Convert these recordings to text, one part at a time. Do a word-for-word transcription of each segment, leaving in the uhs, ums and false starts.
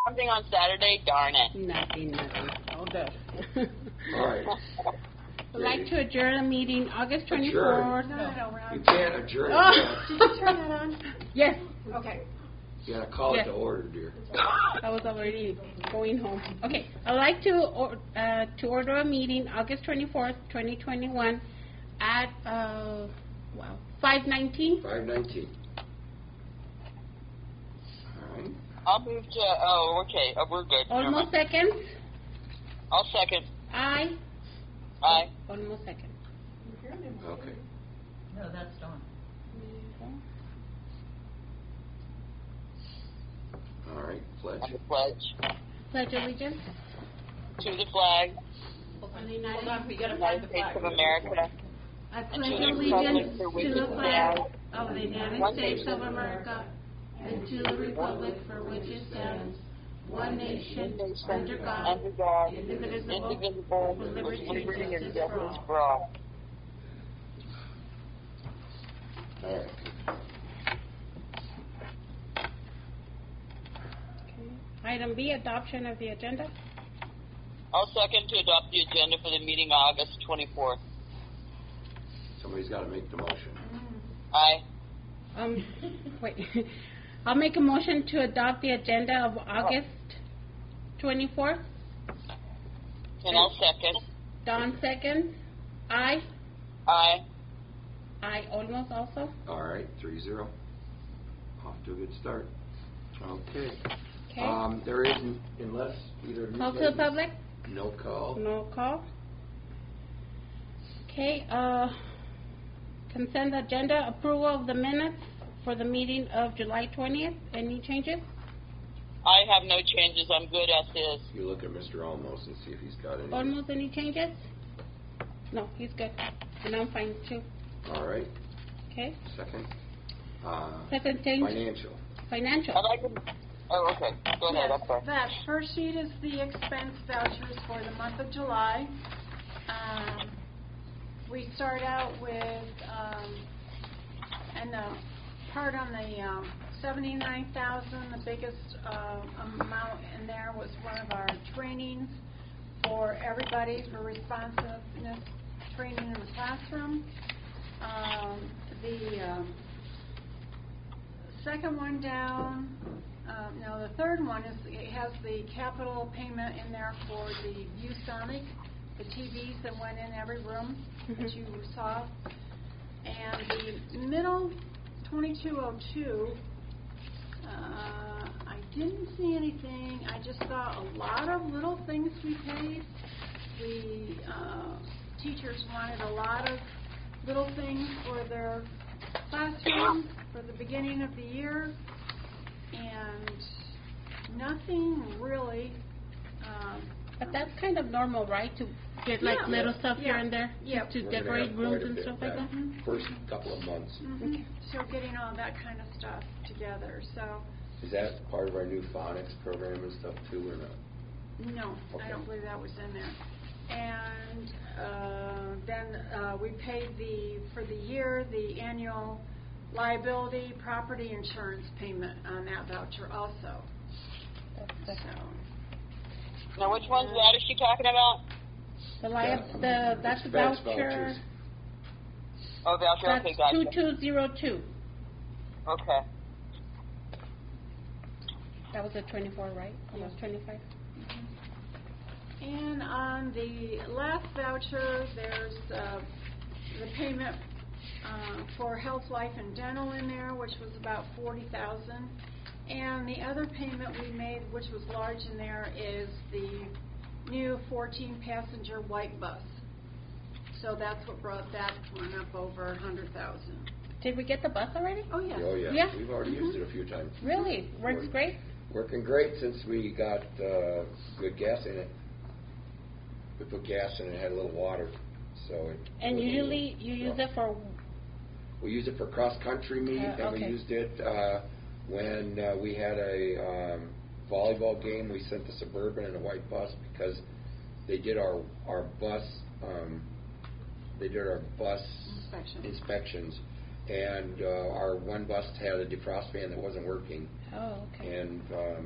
something on Saturday? Darn it. Nothing, nothing. All good. All right. I'd like to adjourn the meeting August twenty-fourth. No, no, no, we're You on. can't adjourn it. Oh. Did you turn that on? Yes. Okay. You gotta call Yes. it to order, dear. I was already going home. Okay, I'd like to or, uh, to order a meeting August twenty-fourth, twenty twenty-one at, uh, wow, five nineteen? Five nineteen. All right. I'll move to, oh, okay. Oh, we're good. Never Almost mind. seconds? I'll second. Aye. Aye. Almost second. Okay. No, that's Dawn. All right. Pledge. On the pledge. Pledge allegiance To the flag Hold of on, the United, Hold on, we of gotta the find United the States flag. of America I and pledge to the republic allegiance for which to the it flag stands, of the United one States nation, of America and to the republic for which it stands, one nation, under God, under God, indivisible, indivisible, with with liberty liberty and and justice for justice all. for all. All right. Item B, adoption of the agenda. I'll second to adopt the agenda for the meeting August twenty-fourth. Somebody's got to make the motion. Aye. Um, wait. I'll make a motion to adopt the agenda of August twenty-fourth. And I'll second. Don seconds. Aye. Aye. Aye, almost also. All right. Three zero. Off to a good start. Okay. Okay. Um, there isn't, unless either. Call to the public? No call. No call. Okay, uh, consent agenda, approval of the minutes for the meeting of July twentieth. Any changes? I have no changes. I'm good as is. You look at Mister Olmos and see if he's got any. Almost any changes? No, he's good. And I'm fine too. All right. Okay. Second. Uh, Second change, Financial. financial. I'd like to, oh, okay. Go ahead. Yes, I'm sorry. that first sheet is the expense vouchers for the month of July. Um, we start out with, um, and the part on the um, seventy-nine thousand, the biggest uh, amount in there was one of our trainings for everybody for responsiveness training in the classroom. Um, the um, second one down, uh, no, the third one is, it has the capital payment in there for the ViewSonic, the T Vs that went in every room that Mhm. you saw. And the middle twenty-two oh two, uh, I didn't see anything. I just saw a lot of little things we paid. The uh, teachers wanted a lot of little things for their classroom for the beginning of the year, and nothing really. Um, But that's kind of normal, right? To get like Yeah. little stuff here Yeah. and there Yep. to We're gonna decorate have rooms quite a and bit stuff like that. Mhm. First couple of months. mhm. Okay. So getting all that kind of stuff together. So Is that part of our new phonics program and stuff too, or not? no, Okay. I don't believe that was in there. And uh, then uh, we paid the for the year the annual liability property insurance payment on that voucher also. That's the, So Now, which one's that is she talking about? the, lia- the that's the Expense voucher. vouchers. Oh, voucher. That's Okay, gotcha. two two zero two. Okay. That was a twenty-four, right? Almost twenty-five. And on the last voucher, there's uh, the payment uh, for health, life, and dental in there, which was about forty thousand. And the other payment we made, which was large in there, is the new fourteen passenger white bus. So that's what brought that one up over a hundred thousand. Did we get the bus already? Oh yes. Oh, yeah. Yeah. We've already used it a few times. Really? Works Work- great? Working great since we got uh, good gas in it. We put gas in it, it had a little water, so it. And it was a usually little you use rough. it for, We used it for cross-country meet, Uh, and we okay. used it uh, when uh, we had a um, volleyball game. We sent the Suburban and a white bus because they did our our bus um, they did our bus Inspection. inspections, and uh, our one bus had a defrost fan that wasn't working, oh, okay. and um,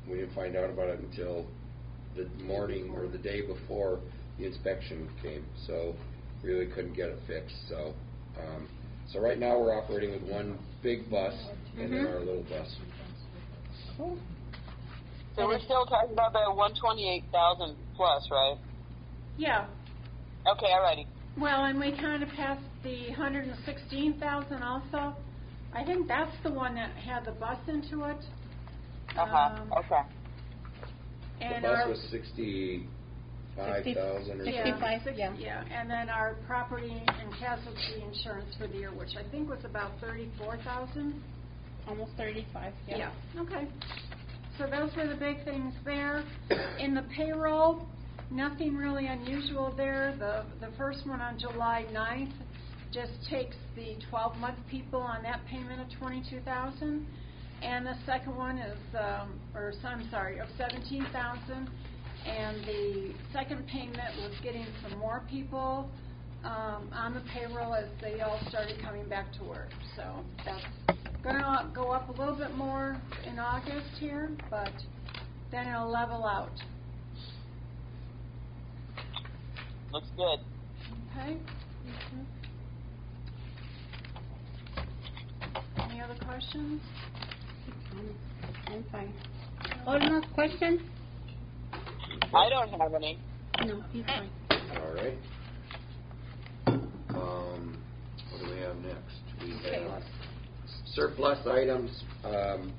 we didn't find out about it until the morning or the day before the inspection came. So really couldn't get it fixed. So um, so right now we're operating with one big bus and then Mhm. our little bus. Cool. So we're still talking about the one twenty-eight thousand plus, right? Yeah. Okay, alrighty. Well, and we kind of passed the one hundred sixteen thousand also. I think that's the one that had the bus into it. Uh-huh, Um, okay. The And bus our, was sixty-five thousand or Yeah. something. Sixty-five, yeah. yeah, and then our property and casualty insurance for the year, which I think was about thirty-four thousand. Almost thirty-five, yeah. Yeah, okay. So those were the big things there. In the payroll, nothing really unusual there. The the first one on July ninth just takes the twelve-month people on that payment of twenty-two thousand, and the second one is, um, or so- I'm sorry, of seventeen thousand, and the second payment was getting some more people um, on the payroll as they all started coming back to work. So that's going to go up a little bit more in August here, but then it'll level out. Looks good. Okay? Any other questions? I'm, I'm fine. Oh, no question? I don't have any. No, he's fine. All right. Um, what do we have next? We have surplus items. Um,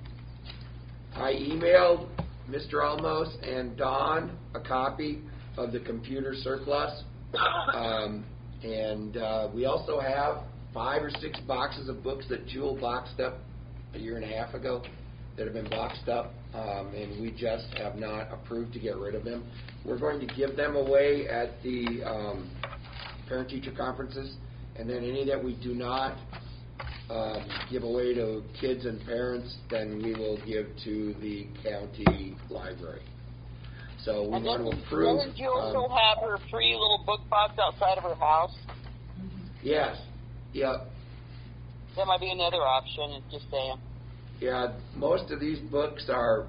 I emailed Mister Almos and Don a copy of the computer surplus. Um, and uh, we also have five or six boxes of books that Jewel boxed up a year and a half ago that have been boxed up, um, and we just have not approved to get rid of them. We're going to give them away at the um, parent-teacher conferences, and then any that we do not um, give away to kids and parents, then we will give to the county library. So we And want to doesn't, approve. doesn't Jill um, still have her free little book box outside of her house? Yes. Yeah. That might be another option, just saying. Yeah. Most of these books are,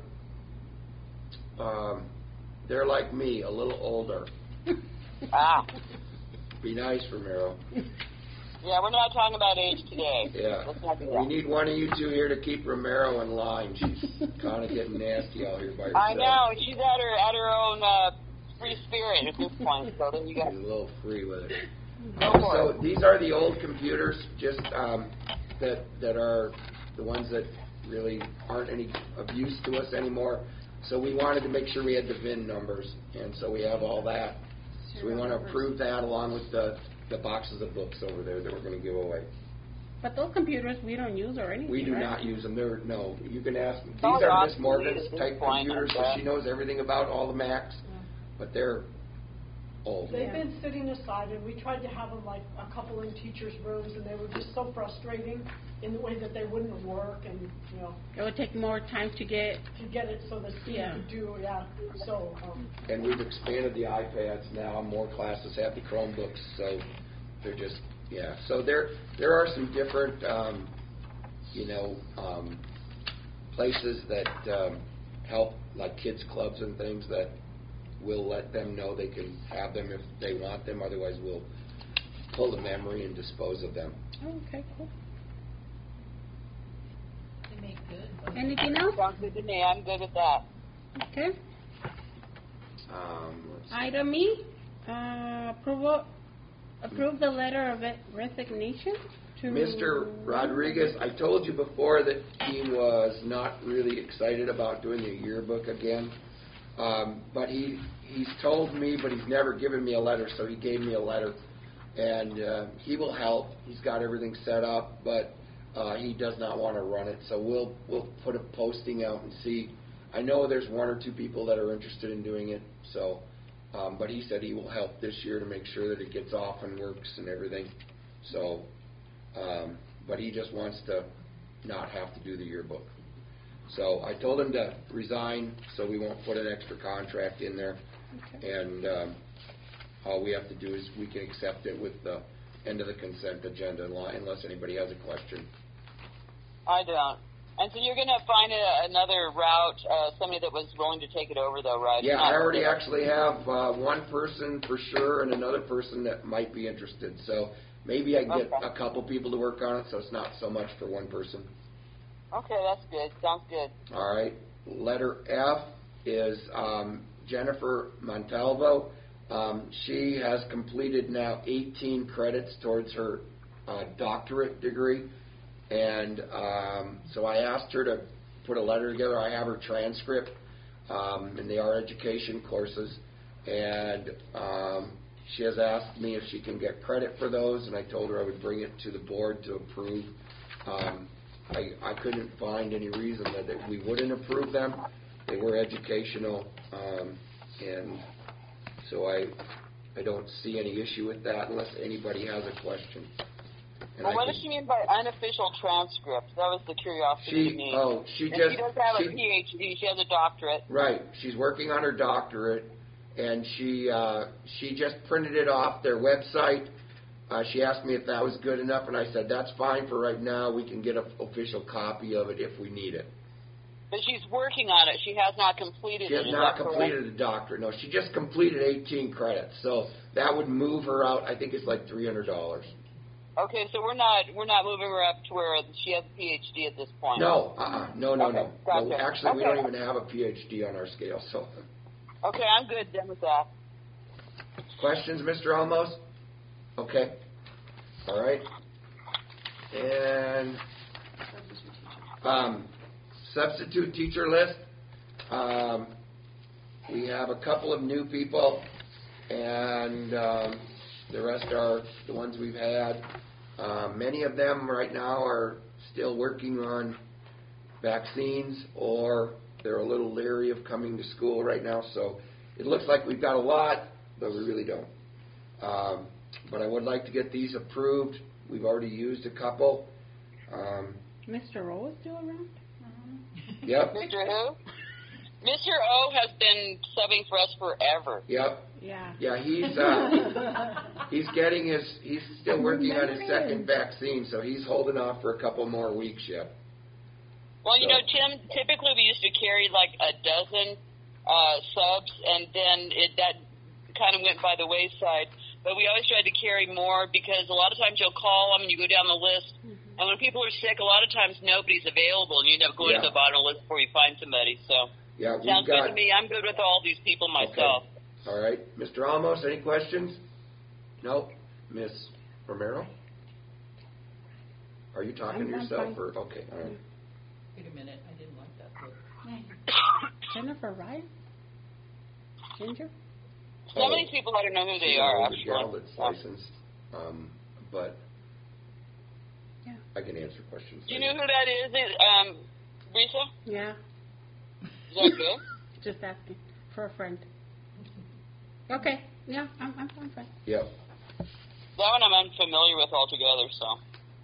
um, they're like me, a little older. Ah. Be nice, Romero. Yeah, we're not talking about age today. Yeah. Let's not do We that. need one of you two here to keep Romero in line. She's kind of getting nasty out here by herself. I know. She's at her at her own uh, free spirit at this point. So there you go. She's a little free with it. Go for So it. these are the old computers, just um, that that are the ones that really aren't any of use to us anymore. So we wanted to make sure we had the V I N numbers, and so we have all that. So we want to approve that along with the, the boxes of books over there that we're going to give away. But those computers we don't use or anything, We do right? not use them. They're, no, you can ask. These Oh, are Miss obsolete Morgan's at this type point, computers, so okay. she knows everything about all the Macs, but they're old. They've Yeah. been sitting aside, and we tried to have them like a couple in teachers' rooms, and they were just so frustrating in the way that they wouldn't work, and you know, It would take more time to get, to get it so the student Yeah. could do, yeah. So, um, And we've expanded the iPads now. More classes have the Chromebooks, so they're just, yeah. So there there are some different, um, you know, um, places that um, help, like kids clubs and things, that we'll let them know they can have them if they want them. Otherwise, we'll pull the memory and dispose of them. oh, okay, cool. They make good. but- Anything else? Sounds good to me. I'm good at that. Okay. Um, let's see. Item E, uh, approval, approve the letter of resignation to Mister Rodriguez, I told you before that he was not really excited about doing the yearbook again. Um, but he he's told me, but he's never given me a letter, so he gave me a letter. And uh, he will help. He's got everything set up, but uh, he does not want to run it. So we'll we'll put a posting out and see. I know there's one or two people that are interested in doing it. So, um, but he said he will help this year to make sure that it gets off and works and everything. So, um, but he just wants to not have to do the yearbook. So I told him to resign so we won't put an extra contract in there. Okay. And um, all we have to do is we can accept it with the end of the consent agenda unless anybody has a question. I don't. And so you're going to find a, another route, uh, somebody that was willing to take it over, though, right? Yeah, Not I already really. actually have uh, one person for sure and another person that might be interested. So maybe I can get Okay. a couple people to work on it, so it's not so much for one person. Okay, that's good. Sounds good. All right. Letter F is um, Jennifer Montalvo. Um, she has completed now eighteen credits towards her uh, doctorate degree. And um, so I asked her to put a letter together. I have her transcript, um, and they are education courses. And um, she has asked me if she can get credit for those, and I told her I would bring it to the board to approve. Um, I, I couldn't find any reason that, that we wouldn't approve them. They were educational, um, and so I I don't see any issue with that unless anybody has a question. And Well, I what can- does she mean by unofficial transcript? That was the curiosity to She me. oh she and just she does have she, a P H D. She has a doctorate. right. She's working on her doctorate, and she uh, she just printed it off their website. Uh, she asked me if that was good enough, and I said that's fine for right now. We can get an official copy of it if we need it. But she's working on it. She has not completed She it. has Is not that correct? completed a doctorate. No, she just completed eighteen credits, so that would move her out. I think it's like three hundred dollars. Okay, so we're not we're not moving her up to where she has a P H D at this point. No, uh-uh. no, no, Okay, no. gotcha. no. Actually, we Okay. don't even have a P H D on our scale. So, Okay, I'm good then with that. questions, Mister Almos? Okay. All right. And um, substitute teacher list. Um, we have a couple of new people, and um, the rest are the ones we've had. Uh, many of them right now are still working on vaccines, or they're a little leery of coming to school right now. So it looks like we've got a lot, but we really don't. Um, but I would like to get these approved. We've already used a couple. Um, Mister O is still around? yep, Mister Who? Mister O has been subbing for us forever. yep. Yeah. Yeah, he's uh, he's getting his. He's still working on his second vaccine, so he's holding off for a couple more weeks yet. Well, you So- know, Tim, typically we used to carry like a dozen uh, subs, and then it, that kind of went by the wayside. But we always tried to carry more because a lot of times you'll call them and you go down the list, Mm-hmm. and when people are sick, a lot of times nobody's available, and you end up going Yeah. to the bottom of the list before you find somebody. So Yeah, we've sounds got. good to me. I'm good with all these people myself. All right, Mister Almos, any questions? No, Miss Romero. Are you talking I'm- to I'm yourself fine. or okay? All right. Wait a minute, I didn't like that book. Jennifer Ryan? Ginger? Some Oh, of these people, I don't know who they she's are, an older actually. gal that's Um, licensed, um, but Yeah. I can answer questions. Do you know who that is? Is um, Risa? Yeah. Is that good? Just asking for a friend. Okay. Yeah, I'm, I'm, I'm fine. Yep. That one I'm unfamiliar with altogether, so.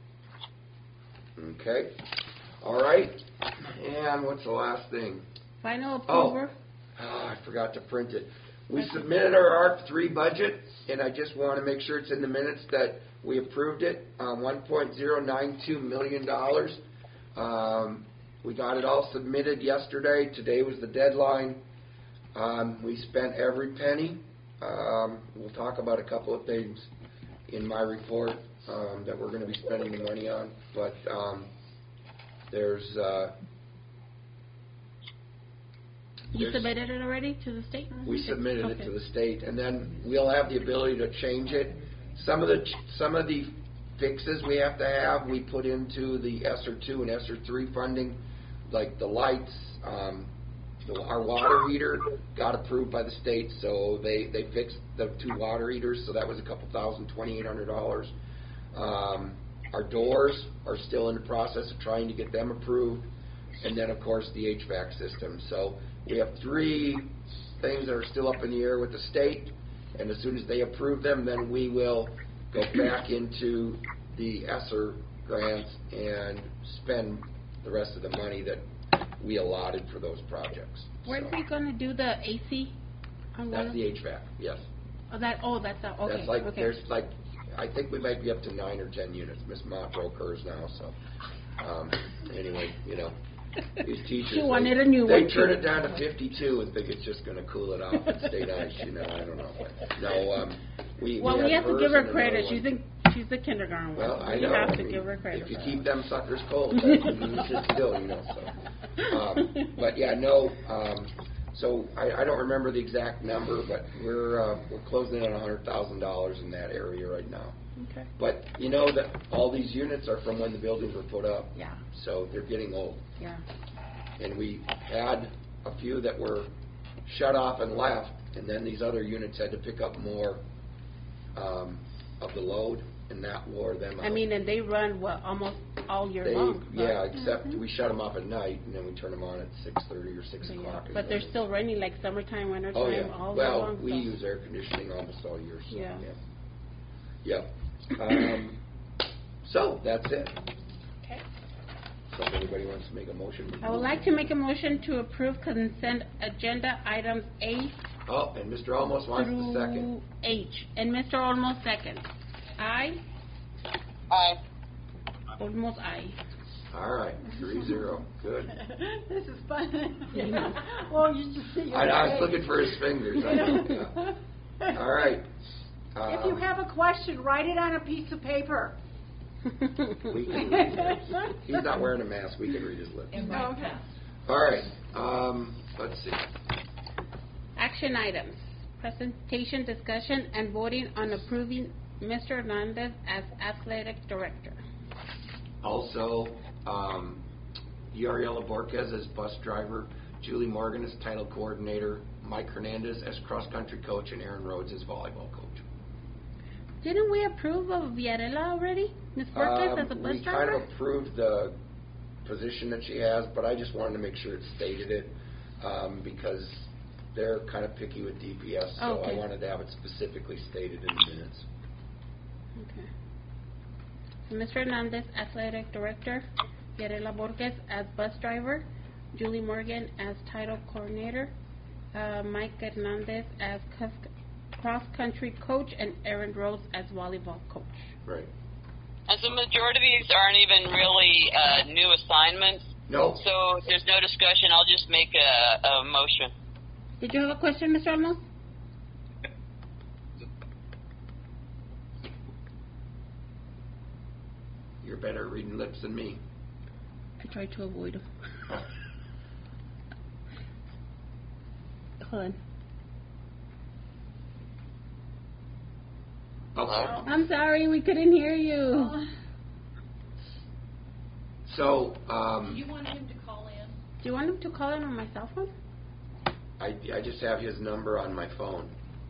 Okay. All right. And what's the last thing? Final Oh. approval? Ah, I forgot to print it. We submitted our A R C three budget, and I just want to make sure it's in the minutes that we approved it. Um, one point zero nine two million dollars. Um, we got it all submitted yesterday. Today was the deadline. Um, we spent every penny. Um, we'll talk about a couple of things in my report um, that we're going to be spending the money on, but um, there's. Uh, You There's- submitted it already to the state? We submitted it Okay. to the state, and then we'll have the ability to change it. Some of the ch- some of the fixes we have to have, we put into the ESSER two and ESSER three funding, like the lights. Um, the, our water heater got approved by the state, so they they fixed the two water heaters, so that was a couple thousand, twenty-eight hundred dollars. Um, our doors are still in the process of trying to get them approved, and then of course the H V A C system. So we have three things that are still up in the air with the state, and as soon as they approve them, then we will go back into the ESSER grants and spend the rest of the money that we allotted for those projects. Where's So he gonna do the A C? on one that's of- the H V A C, yes. Oh, that, oh, that's, the- okay, That's like, okay. there's like, I think we might be up to nine or ten units. Miss Mott broke hers now, so. Um, anyway, you know, these teachers, She wanted they, a new they one, turn too. it down to fifty-two and think it's just going to cool it off and stay nice. You know, I don't know. No, um, we Well, we, we had have to hers give her and another credit. one. She's the she's the kindergarten one. Well, so I we know. have I to mean, give her credit. if you for keep that. them suckers cold, then you should still, you know. So, um, but yeah, no. Um, so I, I don't remember the exact number, but we're uh, we're closing in on a hundred thousand dollars in that area right now. Okay. But you know that all these units are from when the buildings were put up. Yeah. So they're getting old. Yeah. And we had a few that were shut off and left, and then these other units had to pick up more um, of the load, and that wore them out. I mean, and they run what almost all year They, long. yeah, right? except we shut them off at night, and then we turn them on at six thirty or six So, yeah. o'clock. in But the they're morning. still running like summertime, wintertime, Oh yeah. all well, year long. we so. use air conditioning almost all year. So, Yeah. yeah. Yep. Um, so that's it. Okay. So if anybody wants to make a motion. I would like to make a motion to approve consent agenda items A Oh, and Mister Almost wants the through second. H. And Mister Olmos second. Aye. Aye. Olmos aye. All right, three zero. Good. This is fun. Yeah. Well, you just see your I, I was face. looking for his fingers. I know, yeah. All right. If you Um, have a question, write it on a piece of paper. we can read it. He's not wearing a mask. We can read his lips. And Oh, right okay. pass. All right. Um, let's see. Action items. Presentation, discussion, and voting on approving Mister Hernandez as athletic director. Also, um, Yariela Borquez as bus driver, Julie Morgan as title coordinator, Mike Hernandez as cross-country coach, and Aaron Rhodes as volleyball coach. Didn't we approve of Villarela already? Miz Borges as a Um, bus we driver? kind of approved the position that she has, but I just wanted to make sure it stated it um, because they're kind of picky with D P S, so Okay. I wanted to have it specifically stated in the minutes. Okay. So Mister Hernandez, athletic director, Villarela Borges as bus driver, Julie Morgan as title coordinator, uh, Mike Hernandez as cus- cross-country coach, and Aaron Rose as volleyball coach. Right. And so majority of these aren't even really uh, new assignments. No. So if there's no discussion, I'll just make a, a motion. Did you have a question, Mister Olmos? You're better at reading lips than me. I tried to avoid him. Hold on. Okay. I'm sorry, we couldn't hear you. So, Do um, you want him to call in? Do you want him to call in on my cell phone? I, I just have his number on my phone.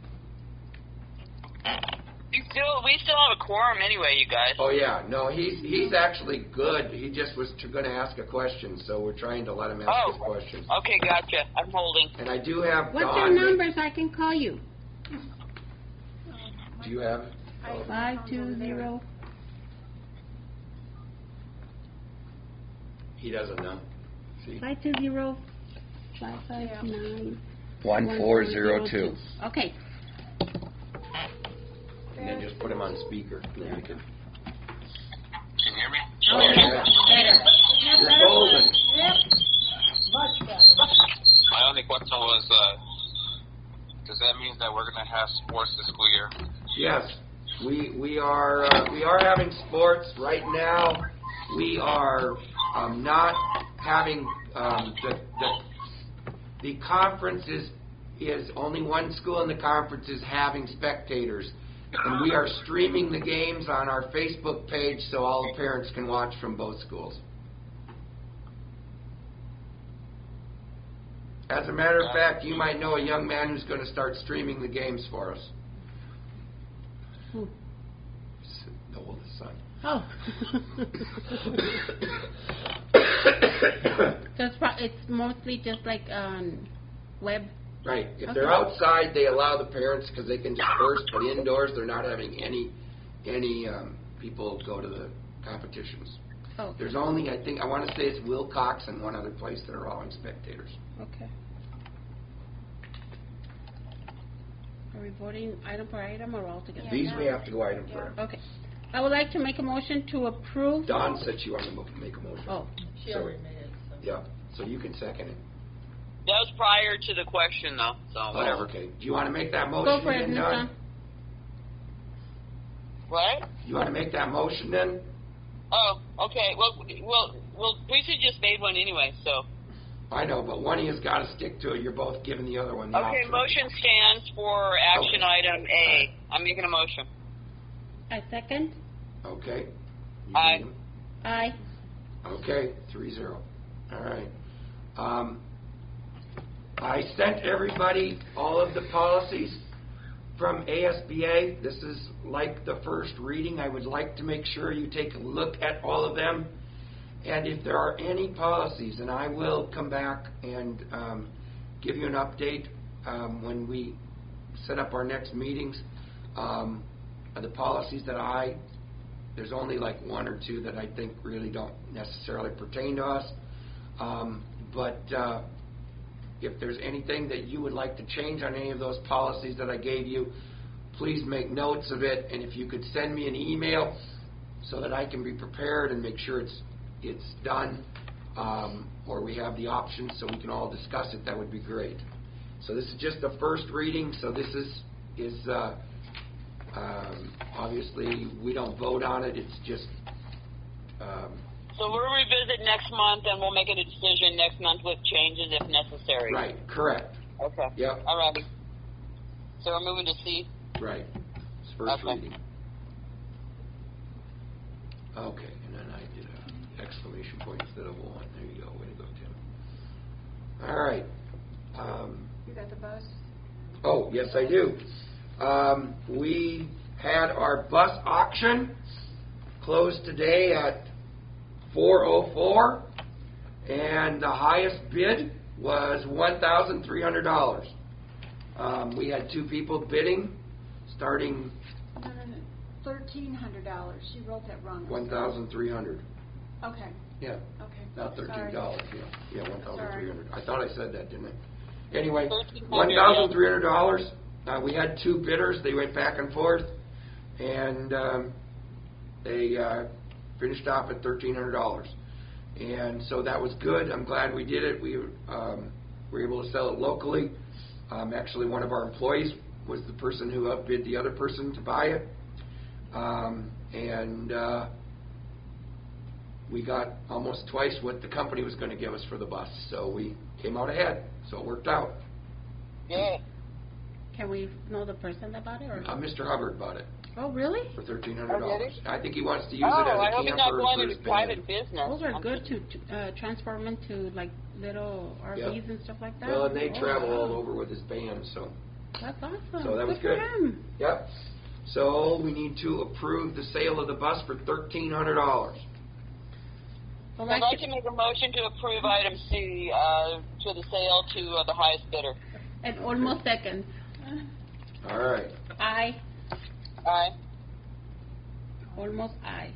We still, we still have a quorum anyway, you guys. Oh yeah, no, he's he's actually good. He just was going to ask a question, so we're trying to let him ask Oh. his questions. Okay, gotcha. I'm holding. And I do have What's Don. your number so I can call you? Do you have it? Oh. Five two zero. He doesn't know. See? Five two zero. Five five nine. One four zero two. Okay. And then just put him on speaker. And then we can. Can you hear me? Oh, yeah. Better. You're golden. Much better. My only question was, uh, does that mean that we're going to have sports this school year? Yes, we we are uh, we are having sports right now. We are um, not having um, the, the the conference is is only one school in the conference is having spectators, and we are streaming the games on our Facebook page so all the parents can watch from both schools. As a matter of fact, you might know a young man who's going to start streaming the games for us. Who? The oldest son. Oh. So it's, pro- it's mostly just like um, web. Right. If Okay. they're outside, they allow the parents because they can disperse. But indoors, they're not having any any um, people go to the competitions. Oh. There's only, I think, I want to say it's Wilcox and one other place that are allowing spectators. Okay. Are we voting item per item or all together? These we have to go item for. Okay. I would like to make a motion to approve. Don said she wanted to mo- make a motion. Oh, She So- already made it, so. Yeah, so you can second it. That was prior to the question, though, so whatever. Oh, okay. Do you want to make that motion go for it, then, Miz Don? Don. What? You want to make that motion then? Oh, okay. Well, well, well. Teresa just made one anyway, so. I know, but one of you's got to stick to it. You're both giving the other one the Okay, option. motion stands for action Okay. item A. I'm making a motion. I second. Okay. You Aye. need- Aye. Okay, three zero. All right. Um, I sent everybody all of the policies from A S B A. This is like the first reading. I would like to make sure you take a look at all of them. And if there are any policies, and I will come back and um, give you an update um, when we set up our next meetings. Um, the policies that I, there's only like one or two that I think really don't necessarily pertain to us. Um, but uh, if there's anything that you would like to change on any of those policies that I gave you, please make notes of it. And if you could send me an email so that I can be prepared and make sure it's it's done, um, or we have the options so we can all discuss it, that would be great. So this is just the first reading. So this is is uh, um, obviously we don't vote on it. It's just um, So we'll revisit next month, and we'll make a decision next month with changes if necessary. right. Correct. Okay. Yep. All righty. So we're moving to C. Right. It's first Okay. reading. Okay, and then I did a exclamation point instead of one. There you go. Way to go, Tim. All right. Um, You got the bus? oh, yes, I do. Um, we had our bus auction closed today at four oh four, and the highest bid was one thousand three hundred dollars. Um, we had two people bidding, starting No, no, no, thirteen hundred dollars. She wrote that wrong. I'm one sorry. thousand three hundred. Okay, Yeah, okay. not Sorry. thirteen dollars. Yeah, yeah, one thousand three hundred. I thought I said that, didn't I? Anyway, thirteen one hundred, thousand three hundred dollars. Uh, we had two bidders. They went back and forth, and um, they uh, finished off at thirteen hundred dollars. And so that was good. I'm glad we did it. We um, were able to sell it locally. Um, actually, one of our employees was the person who outbid the other person to buy it. Um, and uh, we got almost twice what the company was going to give us for the bus. So we came out ahead. So it worked out. Yeah. Can we know the person that bought it? Or? Uh, Mister Hubbard bought it Oh, really? for thirteen hundred Oh, dollars. did I think he wants to use Oh, it as a I hope he's not camper going for into his private band. business. Those are I'm good to, to uh, transform into like little R Vs Yep. and stuff like that. Well, and they Oh, travel wow. all over with his band, so. That's awesome. So that was for good. him. Yep. So we need to approve the sale of the bus for thirteen hundred dollars. Well, I'd like like to make a motion to approve item C uh, to the sale to uh, the highest bidder. and almost second. All right. I. Aye. Almost I.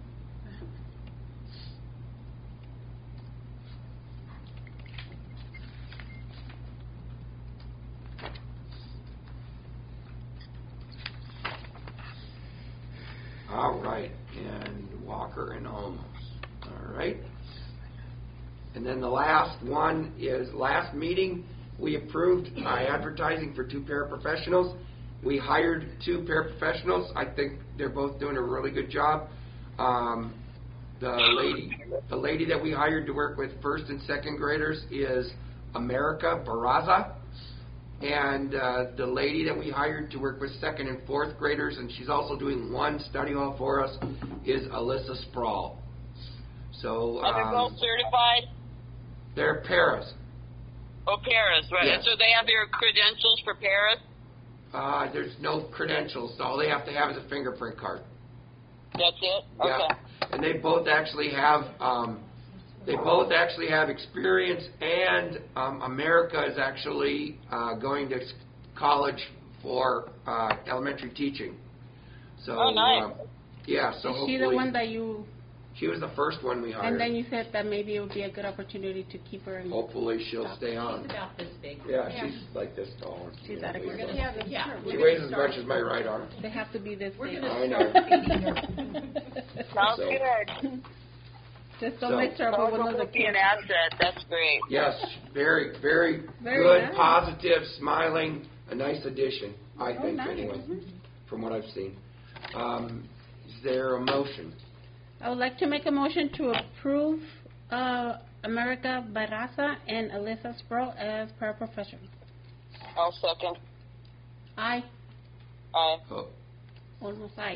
All right. And Walker and Olmos. All right. And then the last one is last meeting we approved uh, advertising for two paraprofessionals. We hired two paraprofessionals. I think they're both doing a really good job. Um, the lady, the lady that we hired to work with first and second graders is America Barraza, and uh, the lady that we hired to work with second and fourth graders, and she's also doing one study hall for us, is Alyssa Sproul. So Are they both um, certified? they're paras. Oh, Paris, right. Yes. And so they have their credentials for Paris? Uh, there's no credentials. All they have to have is a fingerprint card. That's it? Yeah. Okay. And they both actually have um, they both actually have experience, and um, America is actually uh, going to college for uh, elementary teaching. So Oh, nice. uh, yeah, so Is hopefully she the one that you she was the first one we hired. And then you said that maybe it would be a good opportunity to keep her in. Hopefully she'll Stop. stay on. She's about this big. Yeah, Yeah. she's like this tall. She's You know, adequate. We're gonna, Yeah, that's yeah. true. She we're weighs gonna as start- much as my right arm. They have to be this We're big. gonna I know. start feeding her. Sounds So- good. Just don't So- mix her up with one of the Sounds be an kids. asset. That's great. Yes, very, very, Very good, nice. positive, smiling, a nice addition, I Oh, think, nice. anyway, Mhm. from what I've seen. Um, is there a motion? I would like to make a motion to approve uh, America Barraza and Alyssa Sproul as paraprofessionals. I'll second. Aye. Aye. Oh, Almost aye.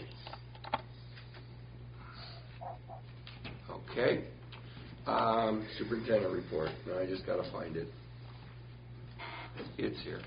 okay. Um, superintendent report. No, I just got to find it. It's here.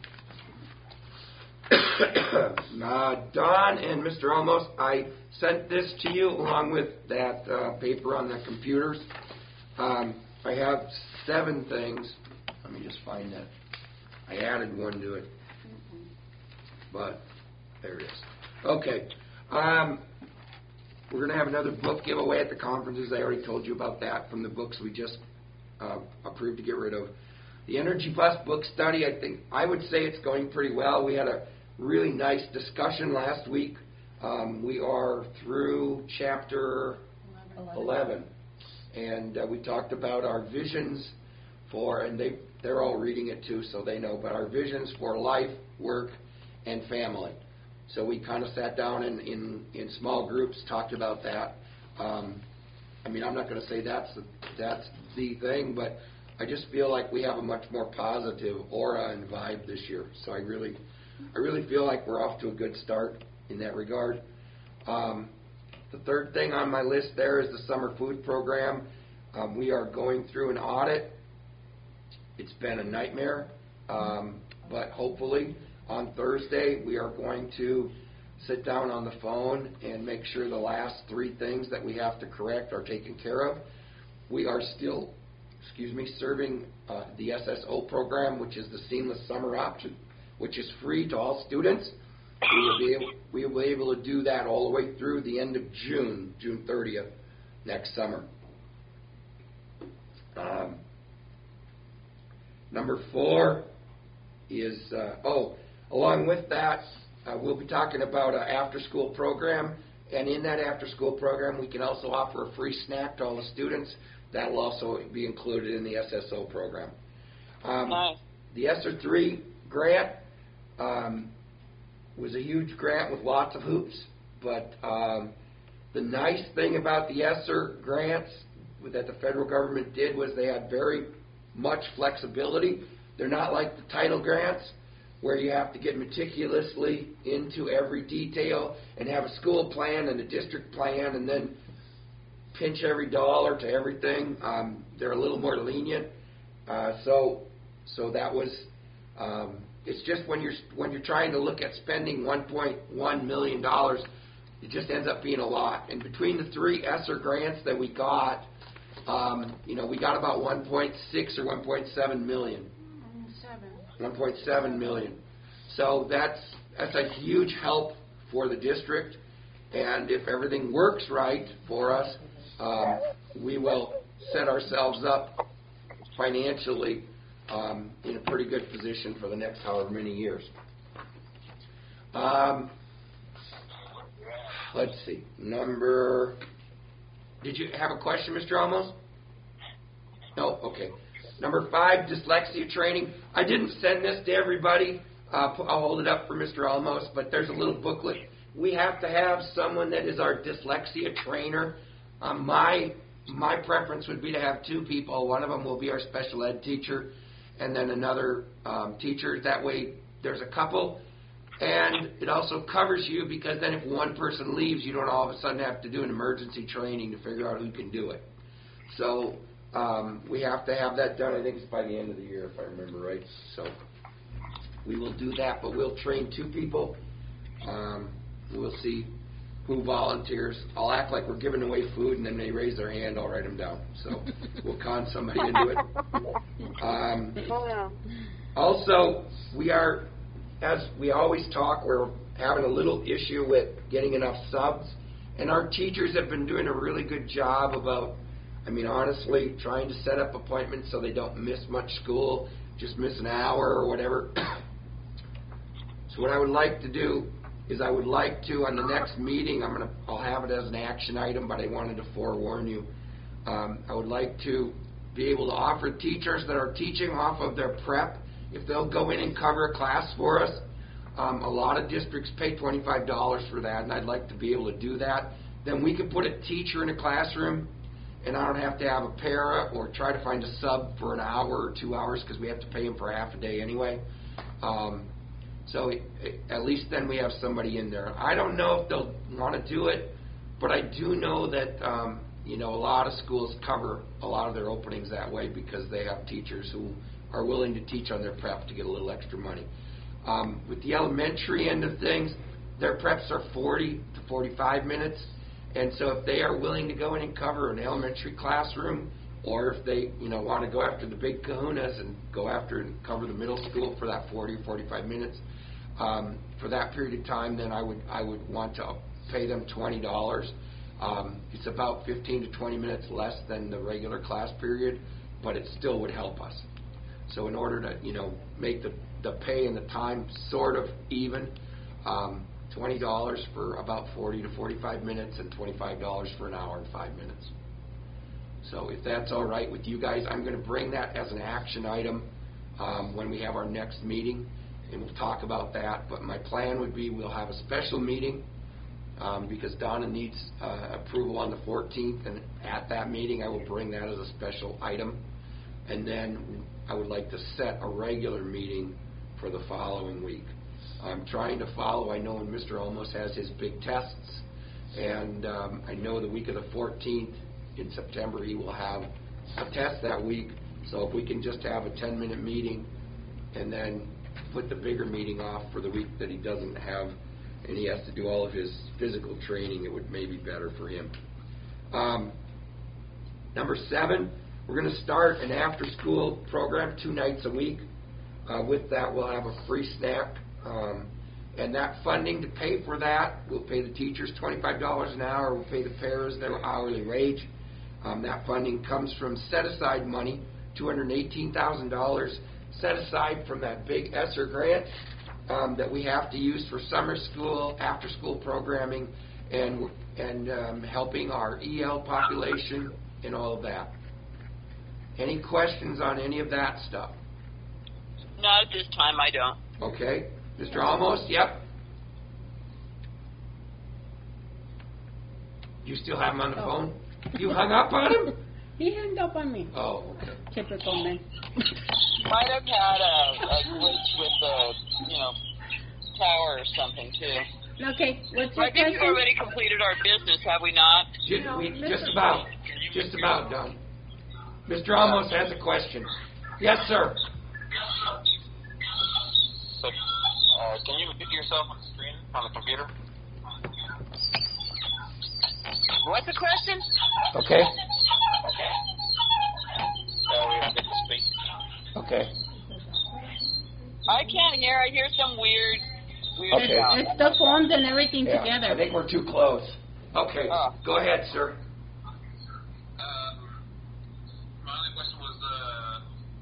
uh, Don and Mister Olmos, I sent this to you along with that uh, paper on the computers. Um, I have seven things. Let me just find that. I added one to it. But there it is. Okay. Um, we're going to have another book giveaway at the conferences. I already told you about that from the books we just uh, approved to get rid of. The Energy Bus book study, I think, I would say it's going pretty well. We had a really nice discussion last week. Um, we are through chapter eleven. And uh, we talked about our visions for, and they, they're all reading it too, so they know, but our visions for life, work, and family. So we kind of sat down in, in, in small groups, talked about that. Um, I mean, I'm not going to say that's the, that's the thing, but I just feel like we have a much more positive aura and vibe this year. So I really, I really feel like we're off to a good start in that regard. Um, the third thing on my list there is the summer food program. Um, we are going through an audit. It's been a nightmare, um, but hopefully on Thursday we are going to sit down on the phone and make sure the last three things that we have to correct are taken care of. We are still, excuse me, serving uh, the S S O program, which is the Seamless Summer Option, which is free to all students. We will be able, we will be able to do that all the way through the end of June, June thirtieth, next summer. Um, number four is, uh, oh, along with that, uh, we'll be talking about an after-school program, and in that after-school program, we can also offer a free snack to all the students. That will also be included in the S S O program. Um, Nice. the ESSER three grant um, was a huge grant with lots of hoops, but um, the nice thing about the ESSER grants that the federal government did was they had very much flexibility. They're not like the title grants where you have to get meticulously into every detail and have a school plan and a district plan and then pinch every dollar to everything. Um, they're a little more lenient. Uh, so so that was, um, it's just when you're, when you're trying to look at spending one point one million dollars, it just ends up being a lot. And between the three ESSER grants that we got, um, you know, we got about one point six or one point seven million. Seven. one point seven million. So that's that's a huge help for the district, and if everything works right for us, um, we will set ourselves up financially um, in a pretty good position for the next however many years. Um, let's see. Number. Did you have a question, Mister Almos? No? Okay. Number five, dyslexia training. I didn't send this to everybody. Uh, I'll hold it up for Mister Almos, but there's a little booklet. We have to have someone that is our dyslexia trainer. Um, my my preference would be to have two people. One of them will be our special ed teacher, and then another um, teacher. That way there's a couple. And it also covers you because then if one person leaves, you don't all of a sudden have to do an emergency training to figure out who can do it. So um, we have to have that done. I think it's by the end of the year, if I remember right. So we will do that, but we'll train two people. Um, we'll see who volunteers. I'll act like we're giving away food, and then they raise their hand, I'll write them down. So we'll con somebody into it. Um, also, we are, as we always talk, we're having a little issue with getting enough subs, And our teachers have been doing a really good job about, I mean, honestly, trying to set up appointments so they don't miss much school, just miss an hour or whatever. So what I would like to do is I would like to, on the next meeting, I'm gonna, I'll have it as an action item, but I wanted to forewarn you. Um, I would like to be able to offer teachers that are teaching off of their prep, if they'll go in and cover a class for us. Um, a lot of districts pay twenty-five dollars for that, and I'd like to be able to do that. Then we could put a teacher in a classroom, and I don't have to have a para or try to find a sub for an hour or two hours because we have to pay them for half a day anyway. Um, so it, it, at least then we have somebody in there. I don't know if they'll want to do it, but I do know that um, you know, a lot of schools cover a lot of their openings that way because they have teachers who are willing to teach on their prep to get a little extra money. Um, with the elementary end of things, their preps are forty to forty-five minutes. And so if they are willing to go in and cover an elementary classroom, or if they, you know, want to go after the big kahunas and go after and cover the middle school for that forty or forty-five minutes, um, for that period of time, then I would I would want to pay them twenty dollars. Um, it's about fifteen to twenty minutes less than the regular class period, but it still would help us. So in order to, you know, make the, the pay and the time sort of even, um, twenty dollars for about forty to forty-five minutes and twenty-five dollars for an hour and five minutes. So if that's all right with you guys, I'm going to bring that as an action item um, when we have our next meeting, and we'll talk about that. But my plan would be we'll have a special meeting um, because Donna needs uh, approval on the fourteenth, and at that meeting I will bring that as a special item. And then I would like to set a regular meeting for the following week. I'm trying to follow. I know when Mister Olmos has his big tests, and um, I know the week of the fourteenth in September he will have a test that week. So if we can just have a ten-minute meeting and then put the bigger meeting off for the week that he doesn't have and he has to do all of his physical training, it would maybe better for him. Um, number seven, we're going to start an after-school program two nights a week. Uh, with that, we'll have a free snack. Um, and that funding to pay for that, we'll pay the teachers twenty-five dollars an hour. We'll pay the paras their hourly wage. Um, that funding comes from set-aside money, two hundred eighteen thousand dollars set aside from that big ESSER grant um, that we have to use for summer school, after-school programming, and, and um, helping our E L population and all of that. Any questions on any of that stuff? Not at this time, I don't. Okay. Mister Olmos, yep. You still have him on the phone? You hung up on him? He hung up on me. Oh, okay. Typical man. Might have had a, a glitch with the, you know, tower or something, too. Okay, what's your I think we've question? already completed our business, have we not? Just, we, just about. Just about done. Mister Olmos has a question. Yes, sir. So, uh, can you repeat yourself on the screen on the computer? What's the question? Okay. Okay. Uh, we have to speak. Okay. I can't hear. I hear some weird, weird Okay. sound. It's the phones and everything Yeah, together. I think we're too close. Okay. Oh. Go ahead, sir. Um, my only question was, uh,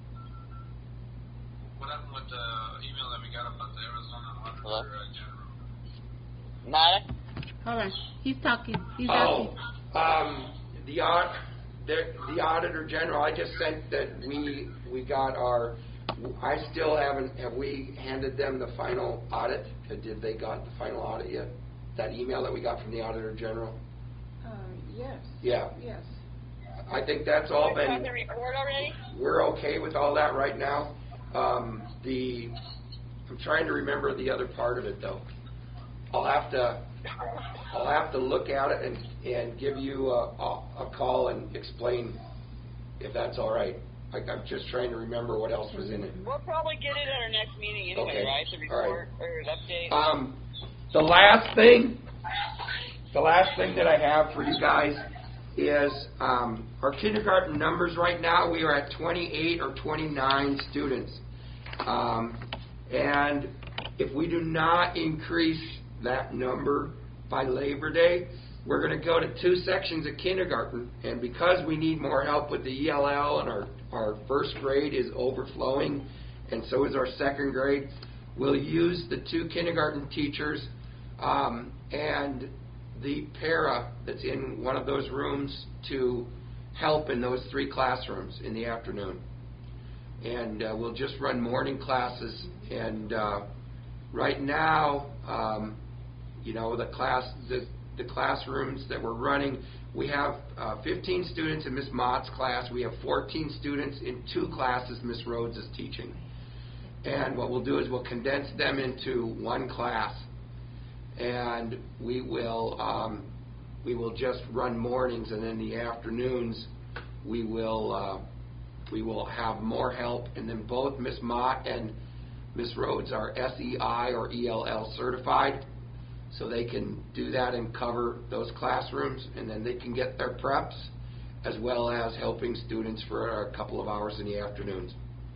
what happened with the email that we got about the Arizona Hello? Auditor uh, General? Nada? Hold on. He's talking. He's Oh, asking. um, the aud- the, the Auditor General. I just sent that we we got our. I still haven't. Have we handed them the final audit? Uh, Did they got the final audit yet? That email that we got from the Auditor General. Uh, yes, Yeah, yes. I think that's all Got been. the report already? We're okay with all that right now. Um, the I'm trying to remember the other part of it though. I'll have to I'll have to look at it and, and give you a, a, a call and explain if that's all right. I, I'm just trying to remember what else was in it. We'll probably get it at our next meeting anyway, Okay. right? The All right. report or an update. Um, the last thing, the last thing that I have for you guys is um, our kindergarten numbers right now. We are at twenty-eight or twenty-nine students, um, and if we do not increase that number by Labor Day, we're going to go to two sections of kindergarten, and because we need more help with the E L L and our, our first grade is overflowing, and so is our second grade, we'll use the two kindergarten teachers um, and the para that's in one of those rooms to help in those three classrooms in the afternoon. And uh, we'll just run morning classes, and uh, right now, um, you know, the class, the, the classrooms that we're running, we have uh, fifteen students in Miss Mott's class. We have fourteen students in two classes Miss Rhodes is teaching. And what we'll do is we'll condense them into one class, and we will um, we will just run mornings, and in the afternoons we will uh, we will have more help. And then both Miss Mott and Miss Rhodes are S E I or E L L certified, so they can do that and cover those classrooms, and then they can get their preps as well as helping students for a couple of hours in the afternoons.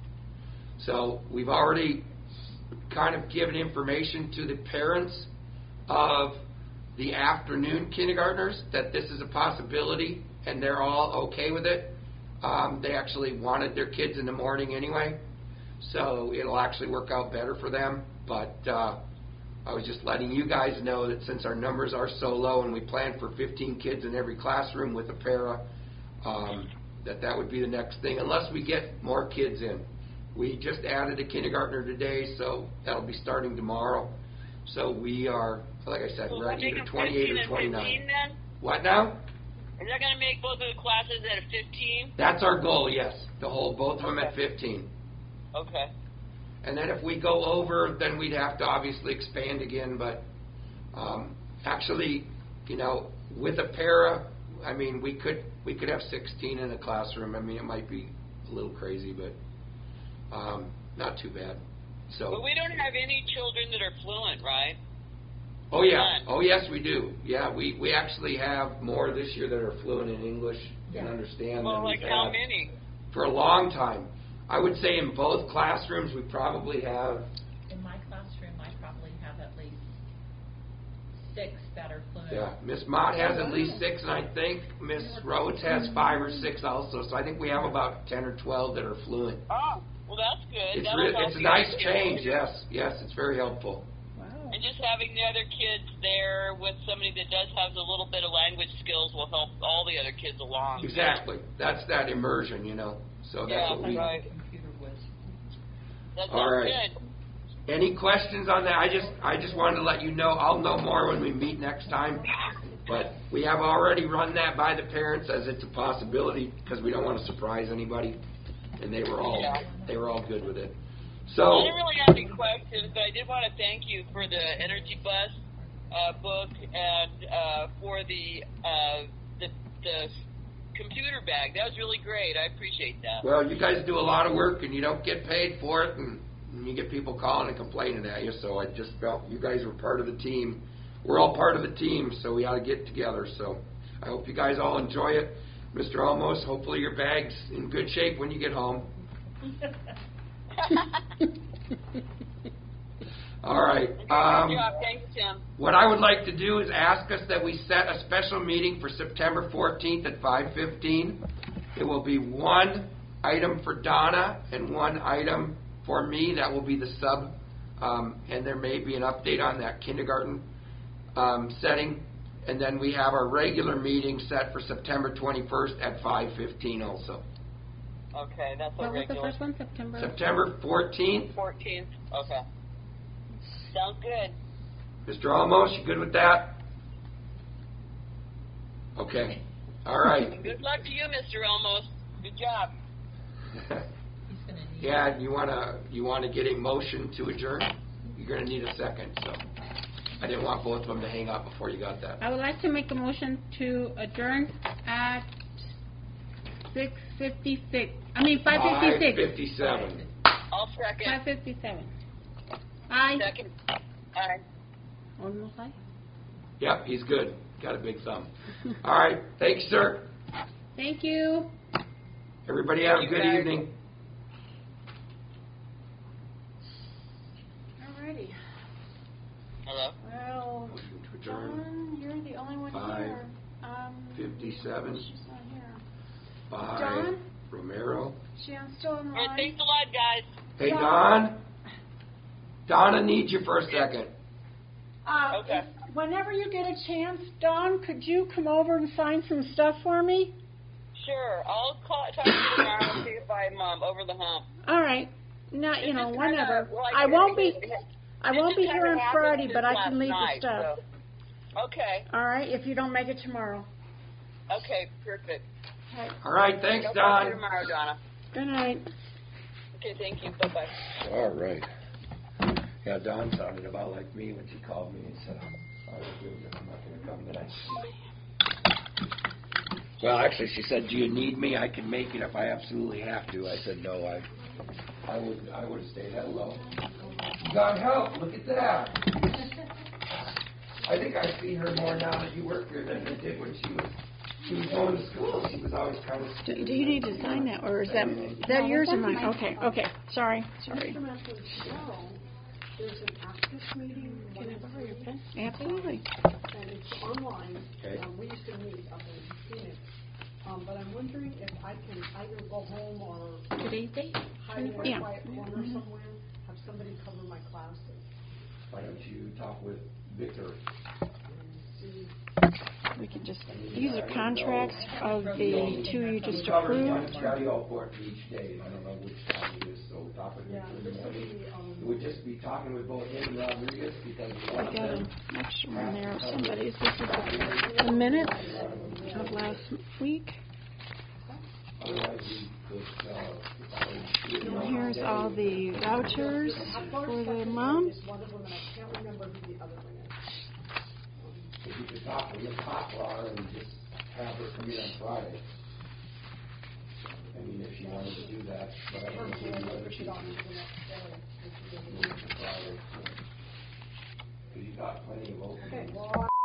So we've already kind of given information to the parents of the afternoon kindergartners that this is a possibility, and they're all okay with it. Um, they actually wanted their kids in the morning anyway, so it'll actually work out better for them. But uh, I was just letting you guys know that since our numbers are so low and we plan for fifteen kids in every classroom with a para, um, that that would be the next thing, unless we get more kids in. We just added a kindergartner today, so that'll be starting tomorrow. So we are, like I said, So we're at we're either making twenty-eight or fifteen twenty-nine. and fifteen then? What now? Is that going to make both of the classes at a fifteen? That's our goal, yes, to hold both of them at Okay. fifteen. Okay. And then if we go over, then we'd have to obviously expand again. But um, actually, you know, with a para, I mean, we could we could have sixteen in a classroom. I mean, it might be a little crazy, but um, not too bad. So. But we don't have any children that are fluent, right? Oh yeah. None. Oh yes, we do. Yeah, we we actually have more this year that are fluent in English and understand. Well, than like we've how had many? For a long time. I would say in both classrooms we probably have. In my classroom, I probably have at least six that are fluent. Yeah, Miss Mott has at least six, and I think Miss Rhodes has five or six also. So I think we have about ten or twelve that are fluent. Oh, well, that's good. It's That'll re- help it's a you nice guys. change. Yes, yes, it's very helpful. Wow. And just having the other kids there with somebody that does have a little bit of language skills will help all the other kids along. Exactly. That's that immersion, you know. So that's Yeah, what we. right. Computer whiz. That sounds All right. good. Any questions on that? I just I just wanted to let you know. I'll know more when we meet next time. But we have already run that by the parents as it's a possibility because we don't want to surprise anybody. And they were all Yeah. they were all good with it. I So didn't really have any questions, but I did want to thank you for the Energy Bus uh, book and uh, for the, uh, the the computer bag. That was really great. I appreciate that. well, you guys do a lot of work and you don't get paid for it, and, and you get people calling and complaining at you. So I just felt you guys were part of the team. We're all part of the team, so we ought to get together. So I hope you guys all enjoy it. Mister Olmos, hopefully your bag's in good shape when you get home. All right. Um, Good job. Thanks, Tim. what I would like to do is ask us that we set a special meeting for September fourteenth at five fifteen. It will be one item for Donna and one item for me. That will be the sub, um, and there may be an update on that kindergarten um, setting. And then we have our regular meeting set for September twenty-first at five fifteen also. Okay, that's a What was the regular. first one? September? September fourteenth. fourteenth. Okay. Sounds good. Mister Olmos, you good with that? Okay. All right. Good luck to you, Mister Olmos. Good job. He's going to need Yeah, you wanna you wanna get a motion to adjourn? You're gonna need a second. So I didn't want both of them to hang up before you got that. I would like to make a motion to adjourn at six fifty-six. I mean, five fifty-six. Five fifty-seven. I'll second. Five fifty-seven. Aye. Second. Aye. Almost aye. Yep, he's good. Got a big thumb. All right. Thanks, sir. Thank you. Everybody have a You good guys. evening. Alrighty. Hello. Well, Motion to return. Dawn, you're the only one Five. here. Um, fifty-seven. She's not here. By Dawn? Romero. She on still on the All right, line? thanks a lot, guys. Hey, Dawn. Don. Donna needs you for a second. Uh, Okay. if- Whenever you get a chance, Dawn, could you come over and sign some stuff for me? Sure, I'll call, talk to you tomorrow and see if I'm um, over the hump. All right. Not, you It's know, just kinda, whenever. like, I won't be, it- it- I it won't be just here kinda on happened Friday, but since I can last leave the night, stuff. so- Okay, All right, if you don't make it tomorrow. okay, perfect. Okay. All right, thanks, I'll talk to you Don. tomorrow, Donna. Good night. Okay, thank you. Bye-bye. All right. Yeah, Dawn sounded about like me when she called me and said, I'm sorry, Junior, I'm not going to come tonight. Well, actually, she said, do you need me? I can make it if I absolutely have to. I said, no, I I would I would have stayed. Hello. God help, look at that. I think I see her more now that you work here than I did when she was she was going to school. She was always kind of... Do, do you need to sign that, or is that, is that yours or mine? Okay, okay, sorry, sorry. Mister Matthews, tomorrow, there's an ACTIS meeting. Can I borrow your pen? Absolutely. And it's online. Okay. Um, we used to meet up in Phoenix. Um, but I'm wondering if I can either go home or Today's date? hide in Yeah. a quiet corner Mhm. somewhere, have somebody cover my classes. Why don't you talk with Victor? And see. We can just, these are contracts of the two you just We covered approved. County Court each day. I don't know which time it is, so we'll talk with Yeah, Victor in this the would morning. be, um, It would just be talking with both him and Rodriguez because a I lot of got them. an extra one there of somebody's. This is the, the minutes of last week. Otherwise, we could, uh, if I would do it And here's all the vouchers for the month. is one of them, and I can't remember who the other one is. If you could talk with Miss Poplar and just have her come in on Friday. I mean, if she wanted to do that, but I don't know Personally, whether push she it off can to the next day. if she doesn't do it want on Friday. Because you got plenty of open. to. Okay, well,